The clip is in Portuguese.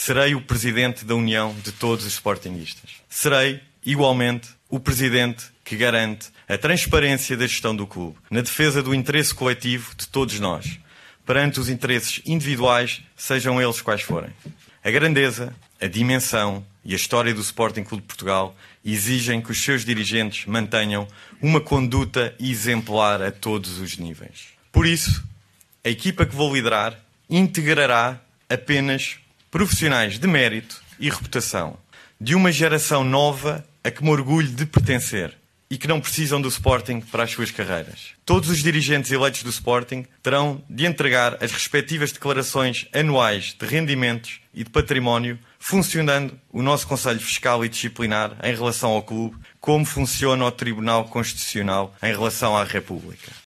serei o presidente da união de todos os sportinguistas. Serei, igualmente, o presidente que garante a transparência da gestão do clube, na defesa do interesse coletivo de todos nós, perante os interesses individuais, sejam eles quais forem. A grandeza, a dimensão e a história do Sporting Clube de Portugal exigem que os seus dirigentes mantenham uma conduta exemplar a todos os níveis. Por isso, a equipa que vou liderar integrará apenas profissionais de mérito e reputação, de uma geração nova a que me orgulho de pertencer e que não precisam do Sporting para as suas carreiras. Todos os dirigentes eleitos do Sporting terão de entregar as respectivas declarações anuais de rendimentos e de património, funcionando o nosso Conselho Fiscal e Disciplinar em relação ao clube, como funciona o Tribunal Constitucional em relação à República.